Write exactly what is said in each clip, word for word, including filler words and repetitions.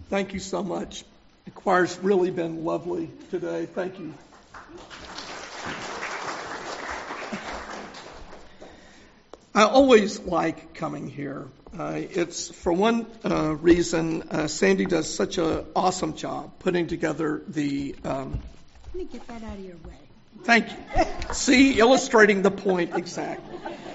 Thank you so much. The choir's really been lovely today. Thank you. I always like coming here. Uh, it's for one uh, reason, uh, Sandy does such an awesome job putting together the... Um, Let me get that out of your way. Thank you. See, illustrating the point exactly.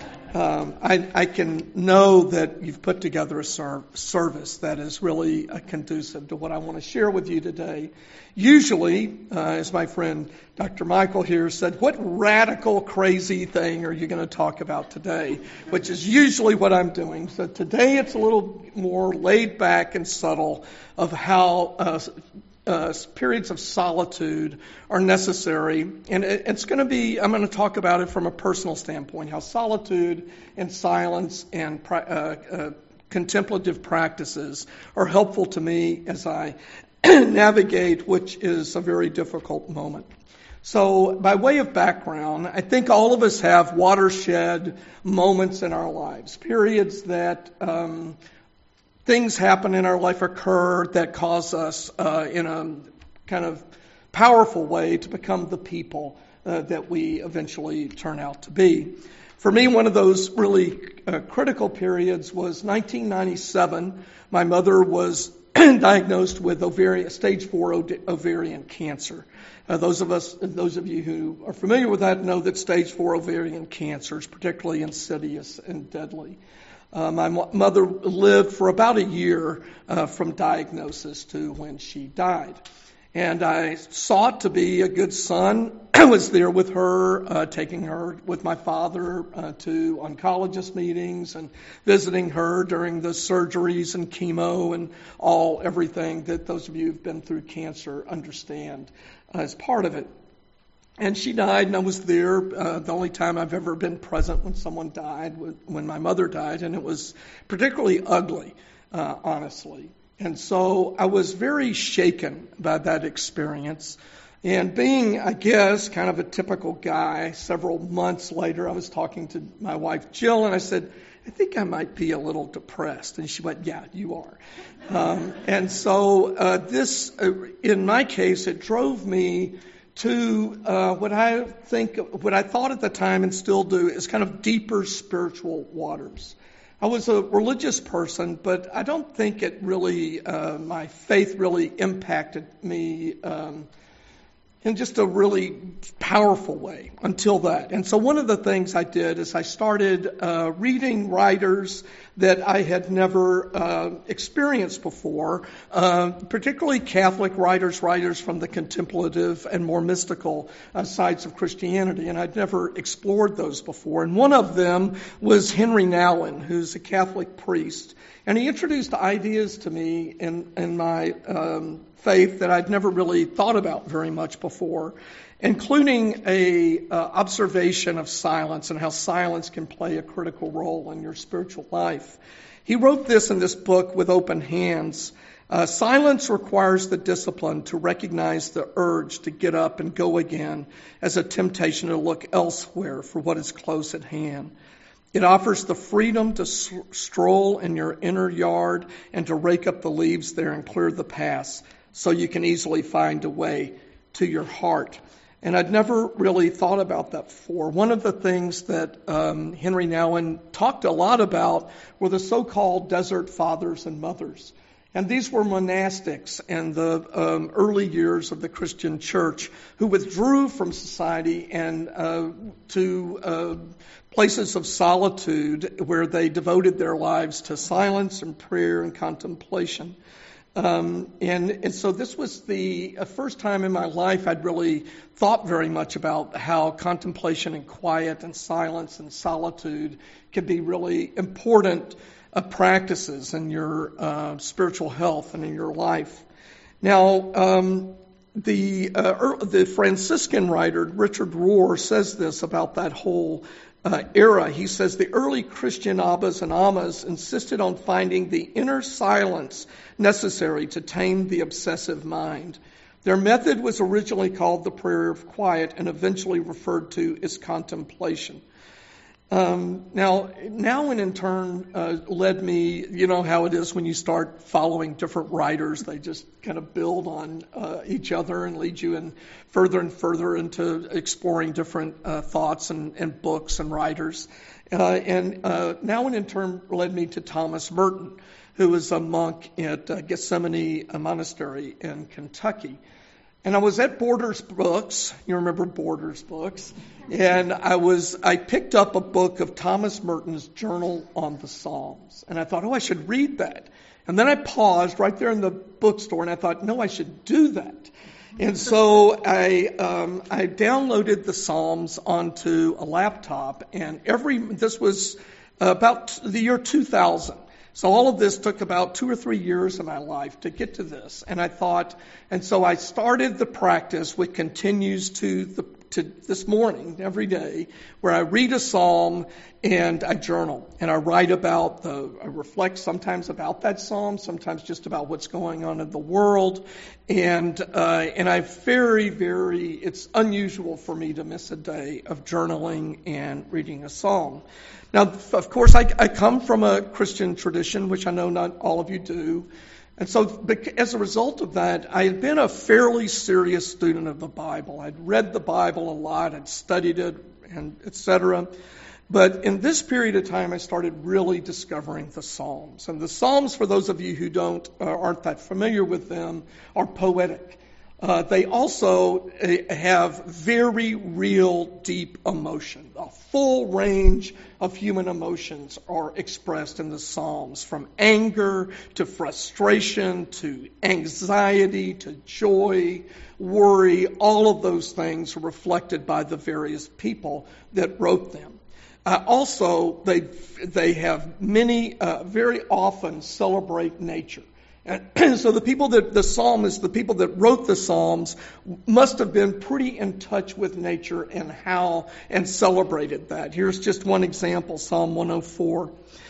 Um, I, I can know that you've put together a ser- service that is really uh, conducive to what I want to share with you today. Usually, uh, as my friend Doctor Michael here said, what radical, crazy thing are you going to talk about today? Which is usually what I'm doing. So today it's a little more laid back and subtle of how uh, Uh, periods of solitude are necessary. And it, it's going to be, I'm going to talk about it from a personal standpoint, how solitude and silence and uh, uh, contemplative practices are helpful to me as I navigate, which is a very difficult moment. So by way of background, I think all of us have watershed moments in our lives, periods that um, things happen in our life, occur that cause us uh, in a kind of powerful way to become the people uh, that we eventually turn out to be. For me, one of those really uh, critical periods was nineteen ninety-seven. My mother was diagnosed with ovarian, stage four ovarian cancer. Uh, those of us, those of you who are familiar with that know that stage four ovarian cancer is particularly insidious and deadly. Uh, my mo- mother lived for about a year uh, from diagnosis to when she died. And I sought to be a good son. I was there with her, uh, taking her with my father uh, to oncologist meetings and visiting her during the surgeries and chemo and all everything that those of you who've been through cancer understand uh, as part of it. And she died, and I was there. Uh, the only time I've ever been present when someone died, when my mother died, and it was particularly ugly, uh, honestly. And so I was very shaken by that experience. And being, I guess, kind of a typical guy, several months later, I was talking to my wife, Jill, and I said, I think I might be a little depressed. And she went, yeah, you are. Um, and so uh, this, uh, in my case, it drove me to uh, what I think, what I thought at the time and still do is kind of deeper spiritual waters. I was a religious person, but I don't think it really, uh, my faith really impacted me um, in just a really powerful way until that. And so one of the things I did is I started uh, reading writers that I had never uh, experienced before, uh, particularly Catholic writers, writers from the contemplative and more mystical uh, sides of Christianity. And I'd never explored those before. And one of them was Henry Nouwen, who's a Catholic priest. And he introduced ideas to me in, in my um, faith that I'd never really thought about very much before, including a uh, observation of silence and how silence can play a critical role in your spiritual life. He wrote this in this book, With Open Hands. Uh, silence requires the discipline to recognize the urge to get up and go again as a temptation to look elsewhere for what is close at hand. It offers the freedom to s- stroll in your inner yard and to rake up the leaves there and clear the paths so you can easily find a way to your heart. And I'd never really thought about that before. One of the things that um, Henry Nouwen talked a lot about were the so-called desert fathers and mothers. And these were monastics in the um, early years of the Christian church who withdrew from society and uh, to uh, places of solitude where they devoted their lives to silence and prayer and contemplation. Um, and, and so this was the uh, first time in my life I'd really thought very much about how contemplation and quiet and silence and solitude could be really important uh, practices in your uh, spiritual health and in your life. Now, um, the uh, the Franciscan writer Richard Rohr says this about that whole Uh, era. He says the early Christian abbas and ammas insisted on finding the inner silence necessary to tame the obsessive mind. Their method was originally called the prayer of quiet and eventually referred to as contemplation. Um, now, now and in turn uh, led me, you know how it is when you start following different writers, they just kind of build on uh, each other and lead you in further and further into exploring different uh, thoughts and, and books and writers. Uh, and uh, now and in turn led me to Thomas Merton, who was a monk at uh, Gethsemane Monastery in Kentucky. And I was at Borders Books. You remember Borders Books? And I was, I picked up a book of Thomas Merton's Journal on the Psalms. And I thought, oh, I should read that. And then I paused right there in the bookstore and I thought, no, I should do that. And so I, um, I downloaded the Psalms onto a laptop, and every, this was about the year two thousand. So all of this took about two or three years of my life to get to this. And I thought, and so I started the practice, which continues to the to this morning, every day, where I read a psalm and I journal. And I write about the, I reflect sometimes about that psalm, sometimes just about what's going on in the world. And, uh, and I very, very, it's unusual for me to miss a day of journaling and reading a psalm. Now, of course, I, I come from a Christian tradition, which I know not all of you do. And so as a result of that, I had been a fairly serious student of the Bible. I'd read the Bible a lot, I'd studied it, and et cetera. But in this period of time, I started really discovering the Psalms. And the Psalms, for those of you who don't uh, aren't that familiar with them, are poetic. Uh, they also uh, have very real, deep emotion. A full range of human emotions are expressed in the Psalms, from anger to frustration to anxiety to joy, worry. All of those things are reflected by the various people that wrote them. Uh, also, they they have many, uh, very often celebrate nature. And so the people that, the psalmists, the people that wrote the Psalms must have been pretty in touch with nature and how, and celebrated that. Here's just one example, Psalm one oh four.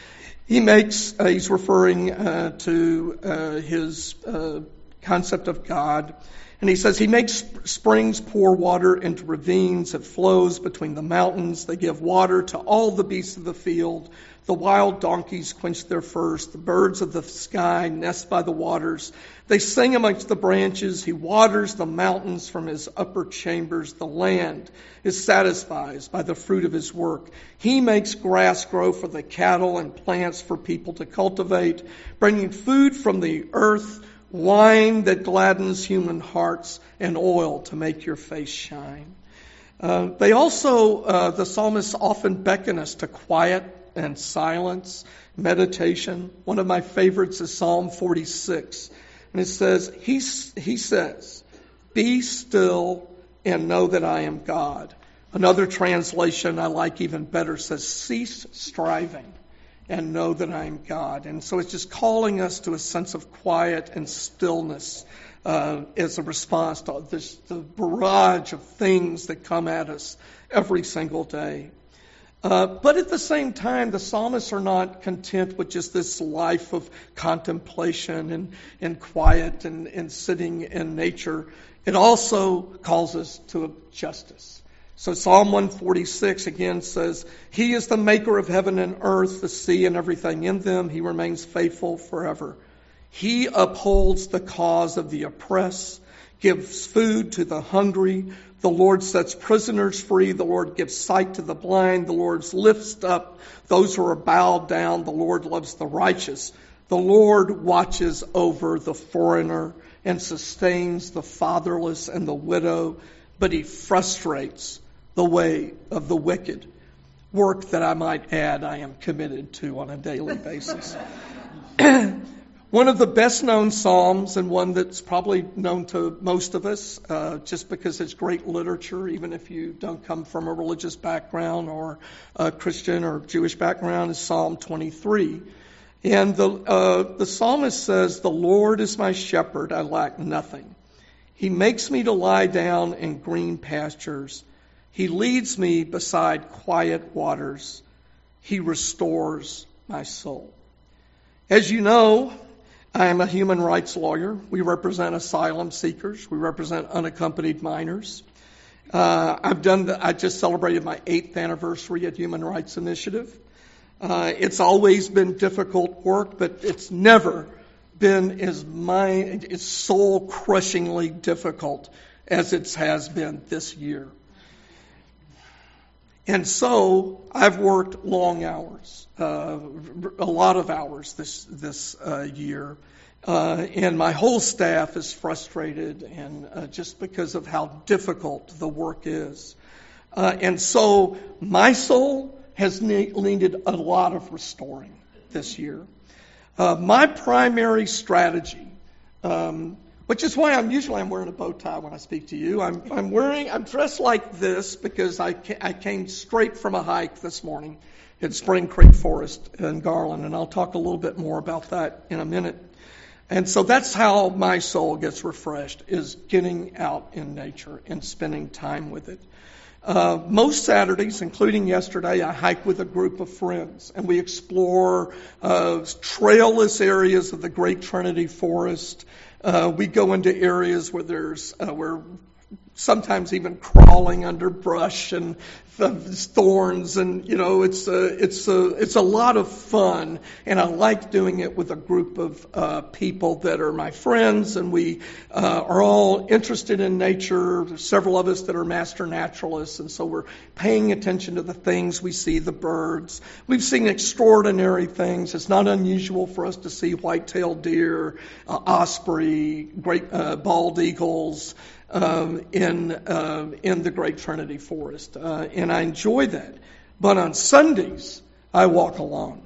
He makes, uh, he's referring uh, to uh, his uh, concept of God. And he says, he makes springs pour water into ravines. It flows between the mountains. They give water to all the beasts of the field. The wild donkeys quench their thirst. The birds of the sky nest by the waters. They sing amongst the branches. He waters the mountains from his upper chambers. The land is satisfied by the fruit of his work. He makes grass grow for the cattle and plants for people to cultivate, bringing food from the earth, wine that gladdens human hearts, and oil to make your face shine. Uh, they also, uh, the psalmists often beckon us to quiet and silence, meditation. One of my favorites is Psalm forty-six. And it says, he, he says, be still and know that I am God. Another translation I like even better says, cease striving and know that I am God. And so it's just calling us to a sense of quiet and stillness uh, as a response to this the barrage of things that come at us every single day. Uh, but at the same time, the psalmists are not content with just this life of contemplation and, and quiet and, and sitting in nature. It also calls us to justice. So Psalm one forty-six again says, he is the maker of heaven and earth, the sea and everything in them. He remains faithful forever. He upholds the cause of the oppressed, gives food to the hungry. The Lord sets prisoners free. The Lord gives sight to the blind. The Lord lifts up those who are bowed down. The Lord loves the righteous. The Lord watches over the foreigner and sustains the fatherless and the widow, but he frustrates the way of the wicked. Work that I might add I am committed to on a daily basis. One of the best-known psalms, and one that's probably known to most of us, uh, just because it's great literature, even if you don't come from a religious background or a Christian or Jewish background, is Psalm twenty-three. And the uh, the psalmist says, the Lord is my shepherd, I lack nothing. He makes me to lie down in green pastures. He leads me beside quiet waters. He restores my soul. As you know, I am a human rights lawyer. We represent asylum seekers. We represent unaccompanied minors. Uh, I've done. The, I just celebrated my eighth anniversary at Human Rights Initiative. Uh, it's always been difficult work, but it's never been as mind, it's soul crushingly difficult as it has been this year. And so I've worked long hours, uh, a lot of hours this this uh, year. Uh, and my whole staff is frustrated, and uh, just because of how difficult the work is. Uh, and so my soul has ne- needed a lot of restoring this year. Uh, my primary strategy, um, which is why I'm usually I'm wearing a bow tie when I speak to you. I'm I'm wearing I'm dressed like this because I ca- I came straight from a hike this morning at Spring Creek Forest in Garland, and I'll talk a little bit more about that in a minute. And so that's how my soul gets refreshed, is getting out in nature and spending time with it. Uh, most Saturdays, including yesterday, I hike with a group of friends, and we explore uh, trailless areas of the Great Trinity Forest. Uh, we go into areas where there's uh, where sometimes even crawling under brush and thorns, and you know it's a it's a it's a lot of fun, and I like doing it with a group of uh, people that are my friends, and we uh, are all interested in nature. There's several of us that are master naturalists, and so we're paying attention to the things we see, the birds. We've seen extraordinary things. It's not unusual for us to see white-tailed deer, uh, osprey, great uh, bald eagles. Um, in uh, in the Great Trinity Forest, uh, and I enjoy that. But on Sundays, I walk alone,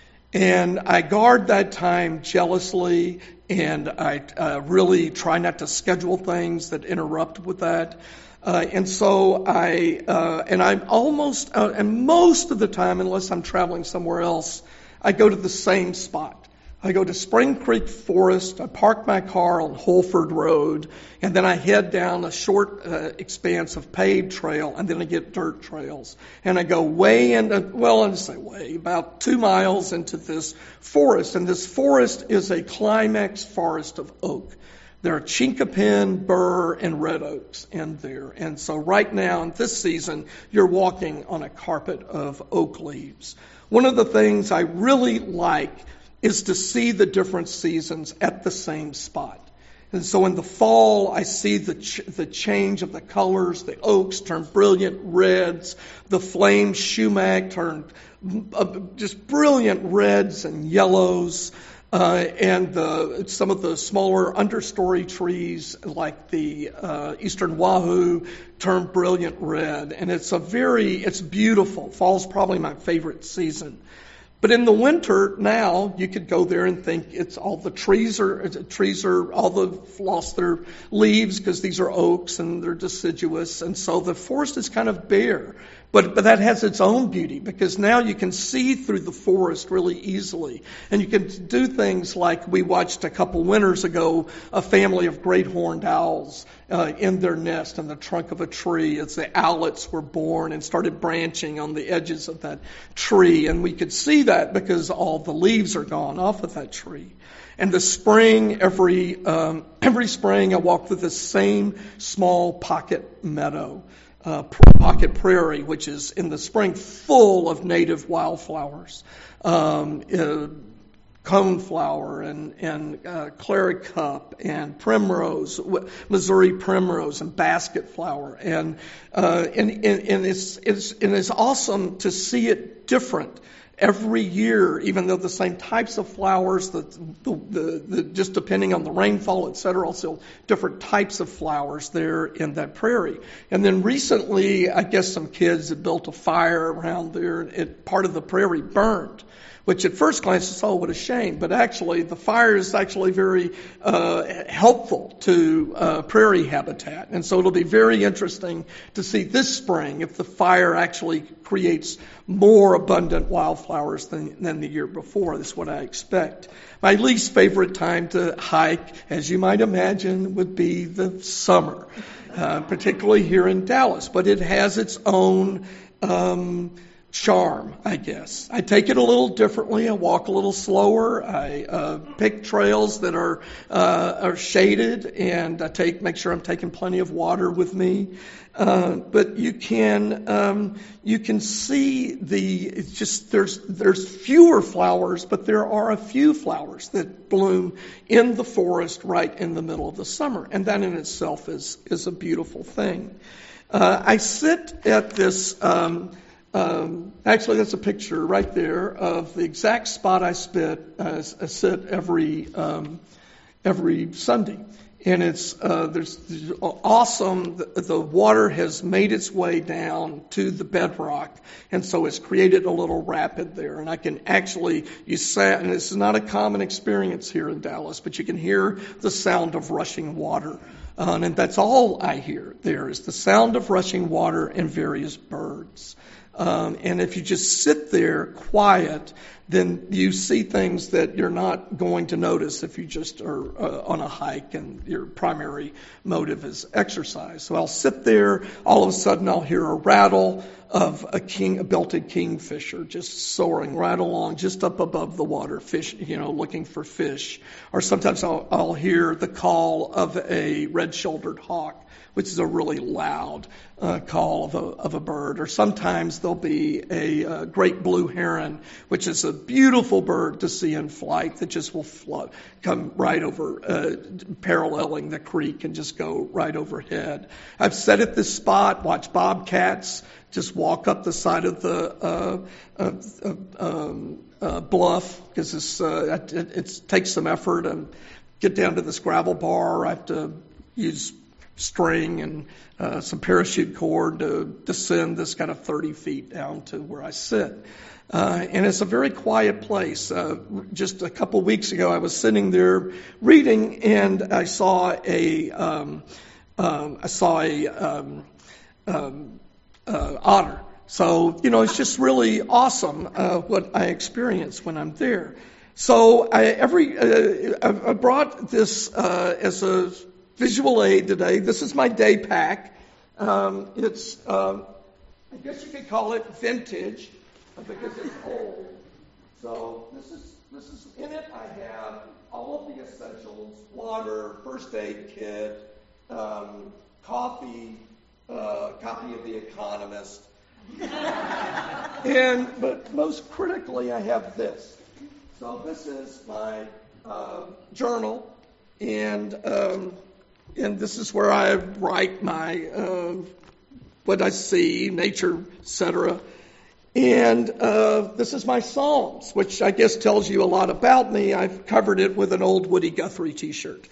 and I guard that time jealously, and I uh, really try not to schedule things that interrupt with that. Uh, and so I uh, and I'm almost uh, and most of the time, unless I'm traveling somewhere else, I go to the same spot. I go to Spring Creek Forest, I park my car on Holford Road, and then I head down a short uh, expanse of paved trail, and then I get dirt trails. And I go way into, well, I'll say way, about two miles into this forest. And this forest is a climax forest of oak. There are chinkapin, burr, and red oaks in there. And so right now, in this season, you're walking on a carpet of oak leaves. One of the things I really like is to see the different seasons at the same spot. And so in the fall, I see the ch- the change of the colors. The oaks turn brilliant reds. The flame sumac turn uh, just brilliant reds and yellows. Uh, and the, some of the smaller understory trees, like the uh, eastern wahoo, turn brilliant red. And it's a very, it's beautiful. Fall's probably my favorite season. But in the winter now, you could go there and think it's all the trees are trees are all the lost their leaves because these are oaks and they're deciduous, and so the forest is kind of bare. But but that has its own beauty, because now you can see through the forest really easily, and you can do things like we watched a couple winters ago, a family of great horned owls uh, in their nest in the trunk of a tree as the owlets were born and started branching on the edges of that tree, and we could see that because all the leaves are gone off of that tree. And the spring, every um, every spring, I walk through the same small pocket meadow. Uh, pocket prairie, which is in the spring full of native wildflowers, um, uh, coneflower and and uh, claret cup and primrose, Missouri primrose and basket flower, and uh, and, and and it's it's and it's awesome to see it different every year, even though the same types of flowers, the, the, the, the just depending on the rainfall, et cetera, also different types of flowers there in that prairie. And then recently, I guess some kids had built a fire around there, and it, part of the prairie burned, which at first glance is, oh, what a shame. But actually, the fire is actually very uh, helpful to uh, prairie habitat. And so it'll be very interesting to see this spring if the fire actually creates more abundant wildflowers than, than the year before. That's what I expect. My least favorite time to hike, as you might imagine, would be the summer, uh, particularly here in Dallas. But it has its own um charm, I guess. I take it a little differently. I walk a little slower. I uh, pick trails that are uh, are shaded, and I take make sure I'm taking plenty of water with me. Uh, but you can um, you can see the it's just there's there's fewer flowers, but there are a few flowers that bloom in the forest right in the middle of the summer, and that in itself is is a beautiful thing. Uh, I sit at this. Um, Um, actually, that's a picture right there of the exact spot I spit, uh, I sit every um, every Sunday, and it's uh, there's, there's awesome. The, the water has made its way down to the bedrock, and so it's created a little rapid there. And I can actually you sat, and this is not a common experience here in Dallas, but you can hear the sound of rushing water. Uh, and that's all I hear there is the sound of rushing water and various birds. Um, and if you just sit there quiet, then you see things that you're not going to notice if you just are uh, on a hike and your primary motive is exercise. So I'll sit there, all of a sudden I'll hear a rattle of a king, a belted kingfisher just soaring right along, just up above the water, fish, you know, looking for fish. Or sometimes I'll, I'll hear the call of a red-shouldered hawk, which is a really loud uh, call of a, of a bird. Or sometimes there'll be a uh, great blue heron, which is a beautiful bird to see in flight that just will float, come right over, uh, paralleling the creek and just go right overhead. I've sat at this spot, watched bobcats just walk up the side of the uh, uh, uh, um, uh, bluff, because it's, uh, it, it takes some effort and get down to this gravel bar. I have to use string and uh, some parachute cord to descend this kind of thirty feet down to where I sit. Uh, and it's a very quiet place. Uh, just a couple weeks ago, I was sitting there reading, and I saw a um, um, I saw a um, um, uh, otter. So you know, it's just really awesome uh, what I experience when I'm there. So I every uh, I brought this uh, as a visual aid today. This is my day pack. Um, it's, um, I guess you could call it vintage because it's old. So this is this is in it. I have all of the essentials: water, first aid kit, um, coffee, uh, copy of The Economist, and but most critically, I have this. So this is my uh, journal, and um, And this is where I write my, uh, what I see, nature, et cetera. And uh, this is my Psalms, which I guess tells you a lot about me. I've covered it with an old Woody Guthrie T-shirt.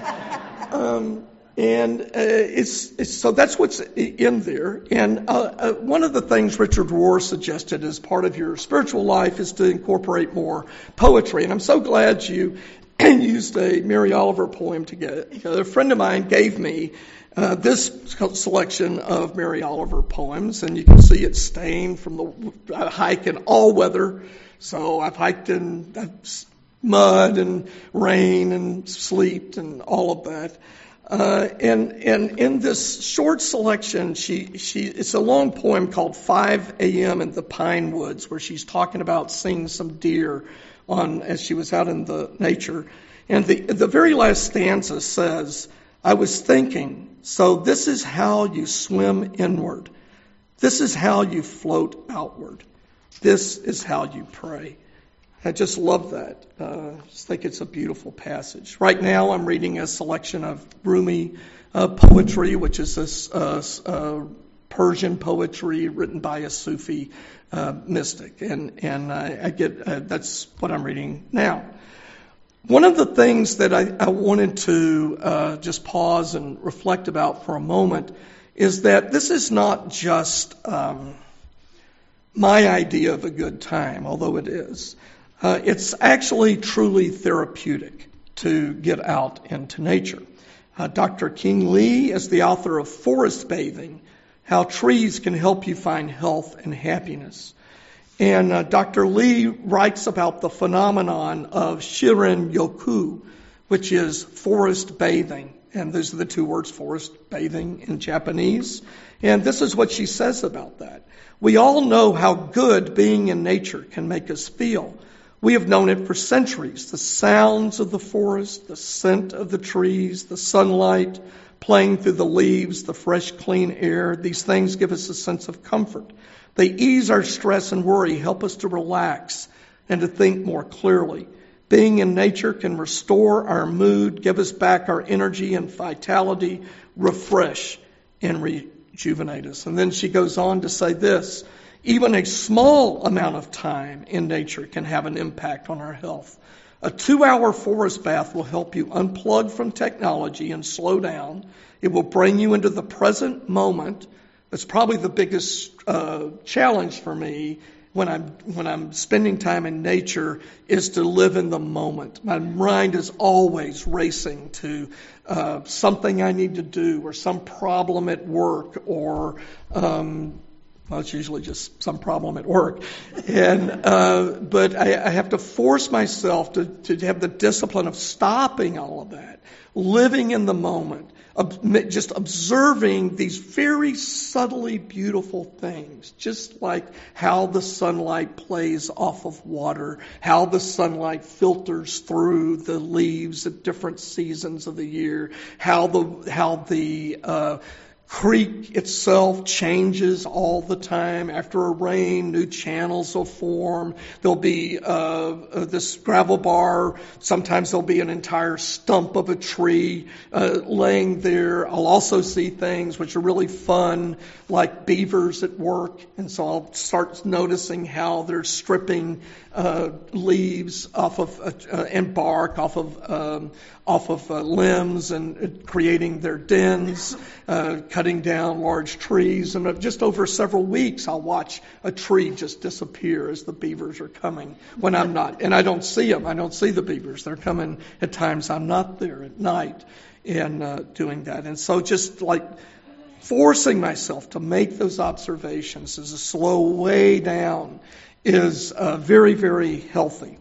um, and uh, it's, it's so that's what's in there. And uh, uh, one of the things Richard Rohr suggested as part of your spiritual life is to incorporate more poetry. And I'm so glad you used a Mary Oliver poem to get. A friend of mine gave me uh, this selection of Mary Oliver poems, and you can see it stained from the I hike in all weather. So I've hiked in mud and rain and sleet and all of that. Uh, and and in this short selection, she she it's a long poem called five a.m. in the Pine Woods, where she's talking about seeing some deer on as she was out in the nature. And the the very last stanza says, "I was thinking, so this is how you swim inward. This is how you float outward. This is how you pray." I just love that. Uh, I just think it's a beautiful passage. Right now I'm reading a selection of Rumi uh, poetry, which is this uh, uh, Persian poetry written by a Sufi uh, mystic. And, and I, I get, uh, that's what I'm reading now. One of the things that I, I wanted to uh, just pause and reflect about for a moment is that this is not just um, my idea of a good time, although it is. Uh, it's actually truly therapeutic to get out into nature. Uh, Doctor King Lee is the author of Forest Bathing, How Trees Can Help You Find Health and Happiness. And uh, Doctor Lee writes about the phenomenon of Shirin Yoku, which is forest bathing. And those are the two words, forest bathing in Japanese. And this is what she says about that. We all know how good being in nature can make us feel. We have known it for centuries. The sounds of the forest, the scent of the trees, the sunlight playing through the leaves, the fresh, clean air. These things give us a sense of comfort. They ease our stress and worry, help us to relax and to think more clearly. Being in nature can restore our mood, give us back our energy and vitality, refresh and rejuvenate us. And then she goes on to say this, even a small amount of time in nature can have an impact on our health. A two-hour forest bath will help you unplug from technology and slow down. It will bring you into the present moment. That's probably the biggest uh, challenge for me when I'm when I'm spending time in nature, is to live in the moment. My mind is always racing to uh, something I need to do, or some problem at work, or um, well, it's usually just some problem at work. And uh, but I, I have to force myself to to have the discipline of stopping all of that, living in the moment. Just observing these very subtly beautiful things, just like how the sunlight plays off of water, how the sunlight filters through the leaves at different seasons of the year, how the how the uh, creek itself changes all the time. After a rain, new channels will form. There'll be uh, this gravel bar. Sometimes there'll be an entire stump of a tree uh, laying there. I'll also see things which are really fun, like beavers at work. And so I'll start noticing how they're stripping uh, leaves off of uh, and bark off of um, off of uh, limbs and uh, creating their dens, uh, cutting down large trees. And just over several weeks, I'll watch a tree just disappear as the beavers are coming when I'm not. And I don't see them. I don't see the beavers. They're coming at times I'm not there at night and uh, doing that. And so just like forcing myself to make those observations as a slow way down is uh, very, very healthy.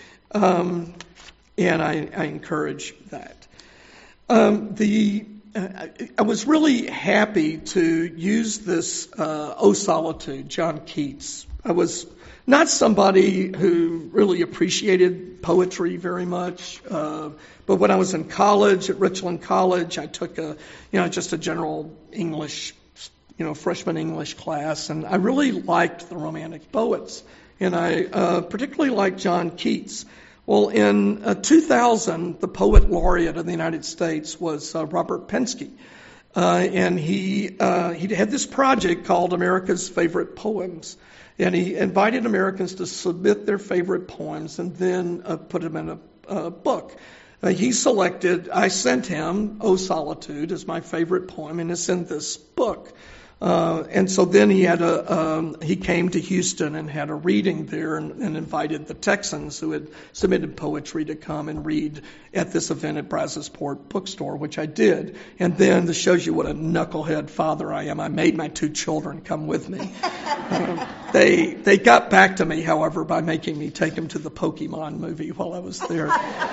Um, and I, I encourage that. Um, the uh, I was really happy to use this uh, O Solitude, John Keats. I was not somebody who really appreciated poetry very much, uh, but when I was in college, at Richland College, I took a, you know, just a general English, you know, freshman English class, and I really liked the Romantic poets, and I uh, particularly liked John Keats. Well, in uh, two thousand, the poet laureate of the United States was uh, Robert Penske, uh, and he uh, he had this project called America's Favorite Poems, and he invited Americans to submit their favorite poems and then uh, put them in a, a book. Uh, he selected, I sent him O Solitude as my favorite poem, and it's in this book. Uh, and so then he had a um, he came to Houston and had a reading there, and, and invited the Texans who had submitted poetry to come and read at this event at Brazosport Bookstore, which I did. And then this shows you what a knucklehead father I am. I made my two children come with me. Uh, they they got back to me, however, by making me take them to the Pokemon movie while I was there.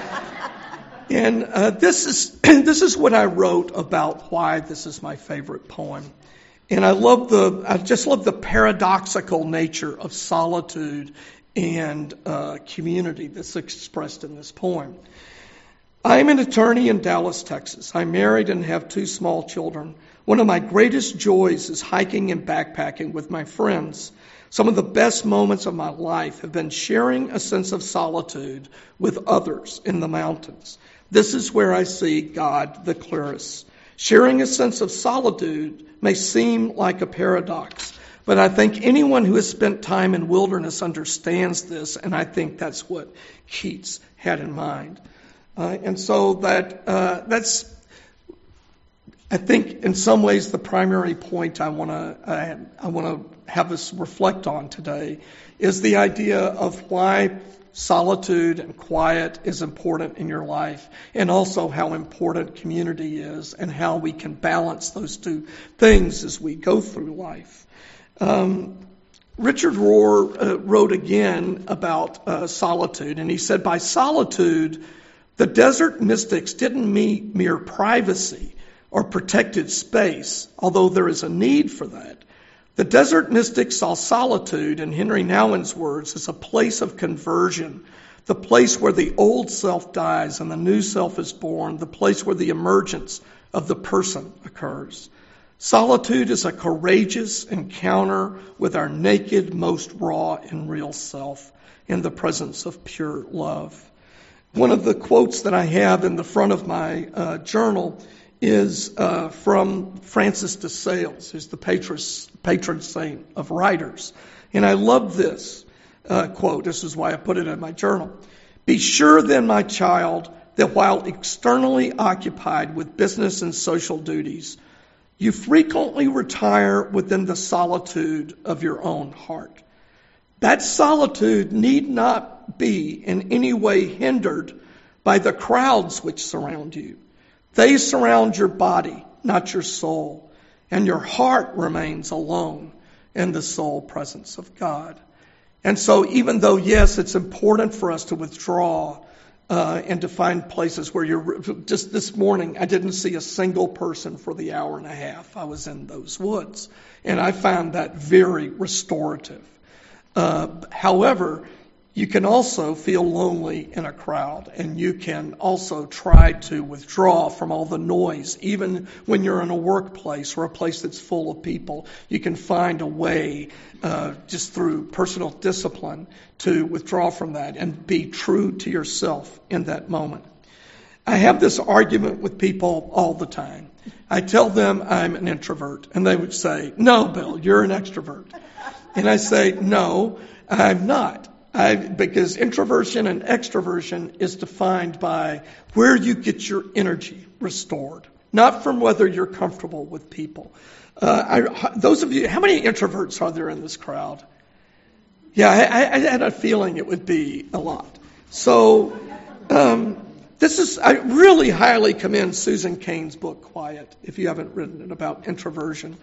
And uh, this is this is what I wrote about why this is my favorite poem. And I love the, I just love the paradoxical nature of solitude and uh, community that's expressed in this poem. I am an attorney in Dallas, Texas. I'm married and have two small children. One of my greatest joys is hiking and backpacking with my friends. Some of the best moments of my life have been sharing a sense of solitude with others in the mountains. This is where I see God the clearest. Sharing a sense of solitude may seem like a paradox, but I think anyone who has spent time in wilderness understands this, and I think that's what Keats had in mind. Uh, and so that uh, that's, I think, in some ways, the primary point I want to I, I want to have us reflect on today is the idea of why solitude and quiet is important in your life, and also how important community is and how we can balance those two things as we go through life. Um, Richard Rohr uh, wrote again about uh, solitude, and he said, by solitude, The desert mystics didn't mean mere privacy or protected space, although there is a need for that. The desert mystics saw solitude, in Henry Nouwen's words, as a place of conversion, the place where the old self dies and the new self is born, the place where the emergence of the person occurs. Solitude is a courageous encounter with our naked, most raw and real self in the presence of pure love. One of the quotes that I have in the front of my uh, journal is uh, from Francis de Sales, who's the patron, patron saint of writers. And I love this uh, quote. This is why I put it in my journal. Be sure then, my child, that while externally occupied with business and social duties, you frequently retire within the solitude of your own heart. That solitude need not be in any way hindered by the crowds which surround you. They surround your body, not your soul, and your heart remains alone in the sole presence of God. And so even though, yes, it's important for us to withdraw uh, and to find places where you're, just this morning, I didn't see a single person for the hour and a half I was in those woods. And I found that very restorative. Uh, however, you can also feel lonely in a crowd, and you can also try to withdraw from all the noise. Even when you're in a workplace or a place that's full of people, you can find a way, uh, just through personal discipline, to withdraw from that and be true to yourself in that moment. I have this argument with people all the time. I tell them I'm an introvert, and they would say, "No, Bill, you're an extrovert." And I say, "No, I'm not." I, because introversion and extroversion is defined by where you get your energy restored, not from whether you're comfortable with people. Uh, I, those of you, how many introverts are there in this crowd? Yeah, I, I had a feeling it would be a lot. So um, this is, I really highly commend Susan Cain's book, Quiet, if you haven't written it, about introversion.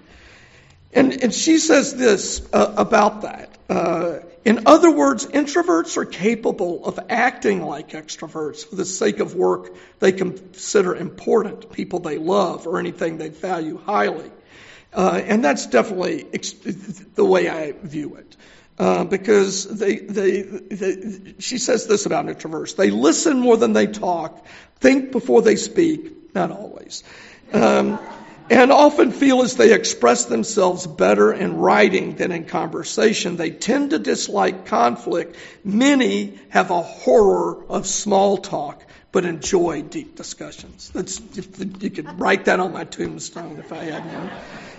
And, and she says this uh, about that. Uh, in other words, introverts are capable of acting like extroverts for the sake of work they consider important, people they love, or anything they value highly. Uh, and that's definitely ex- the way I view it. Uh, because they, they, they, she says this about introverts. They listen more than they talk, think before they speak, not always. Um, and often feel as they express themselves better in writing than in conversation. They tend to dislike conflict. Many have a horror of small talk, but enjoy deep discussions. That's, you could write that on my tombstone if I had one.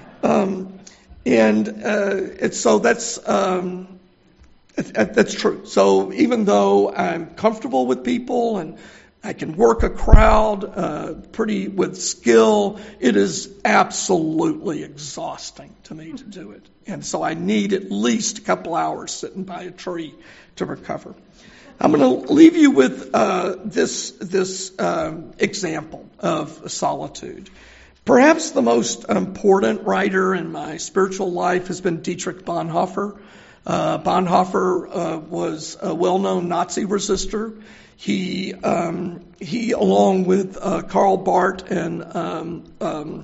Um, and uh, it's, so that's um, that's true. So even though I'm comfortable with people and I can work a crowd uh, pretty with skill, it is absolutely exhausting to me to do it. And so I need at least a couple hours sitting by a tree to recover. I'm going to leave you with uh, this this um, example of solitude. Perhaps the most important writer in my spiritual life has been Dietrich Bonhoeffer. Uh, Bonhoeffer uh, was a well-known Nazi resistor. He, um, he, along with uh, Karl Barth and um, um,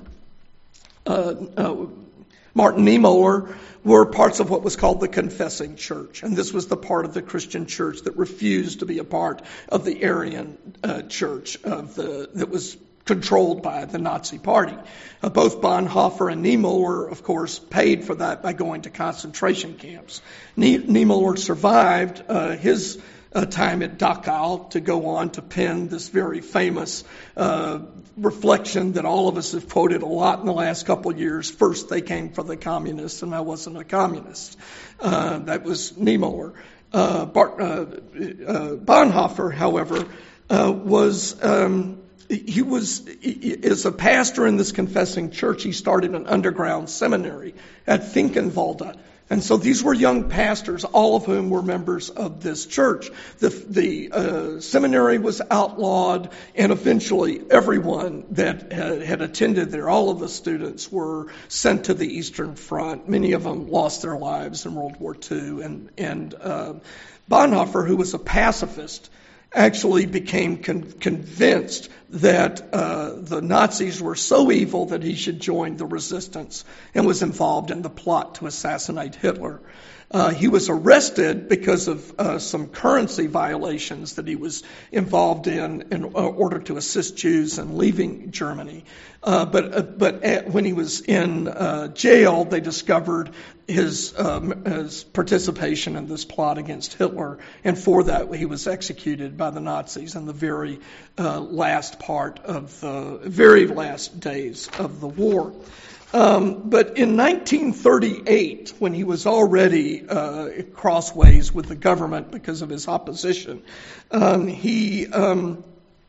uh, uh, Martin Niemöller, were parts of what was called the Confessing Church. And this was the part of the Christian church that refused to be a part of the Aryan uh, church of the that was controlled by the Nazi Party. Uh, both Bonhoeffer and Niemöller, of course, paid for that by going to concentration camps. Nie- Niemöller survived uh, his uh, time at Dachau to go on to pen this very famous uh, reflection that all of us have quoted a lot in the last couple of years. First, they came for the communists, and I wasn't a communist. Uh, that was Niemöller. Uh, Bart, uh, uh, Bonhoeffer, however, uh, was... Um, He was, as a pastor in this confessing church, he started an underground seminary at Finkenwalde. And so these were young pastors, all of whom were members of this church. The, the uh, seminary was outlawed, and eventually everyone that had, had attended there, all of the students, were sent to the Eastern Front. Many of them lost their lives in World War Two. And, and uh, Bonhoeffer, who was a pacifist, actually became con- convinced that uh, the Nazis were so evil that he should join the resistance and was involved in the plot to assassinate Hitler. Uh, he was arrested because of uh, some currency violations that he was involved in in order to assist Jews in leaving Germany. Uh, but uh, but at, when he was in uh, jail, they discovered his, um, his participation in this plot against Hitler, and for that he was executed by the Nazis in the very uh, last part of the very last days of the war. Um, but in nineteen thirty-eight, when he was already uh, crossways with the government because of his opposition, um, he um,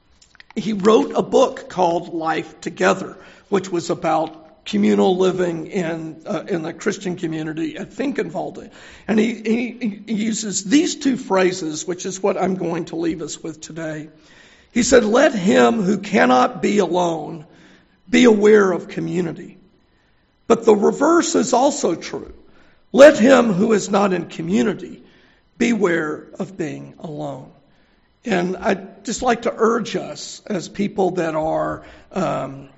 he wrote a book called Life Together, which was about communal living in uh, in the Christian community at Finkenwalde. And he, he, he uses these two phrases, which is what I'm going to leave us with today. He said, "Let him who cannot be alone be aware of community. But the reverse is also true. Let him who is not in community beware of being alone." And I'd just like to urge us as people that are um,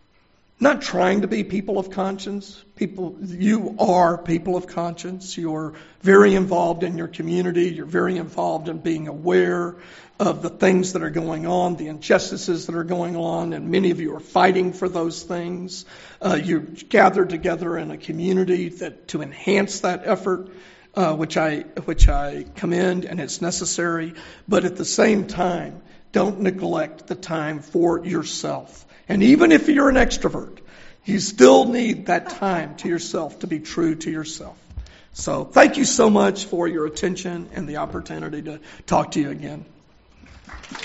not trying to be people of conscience. People, you are people of conscience. You're very involved in your community. You're very involved in being aware of the things that are going on, the injustices that are going on, and many of you are fighting for those things. Uh, you're gathered together in a community that to enhance that effort, uh, which I which I commend, and it's necessary. But at the same time, don't neglect the time for yourself. And even if you're an extrovert, you still need that time to yourself to be true to yourself. So thank you so much for your attention and the opportunity to talk to you again.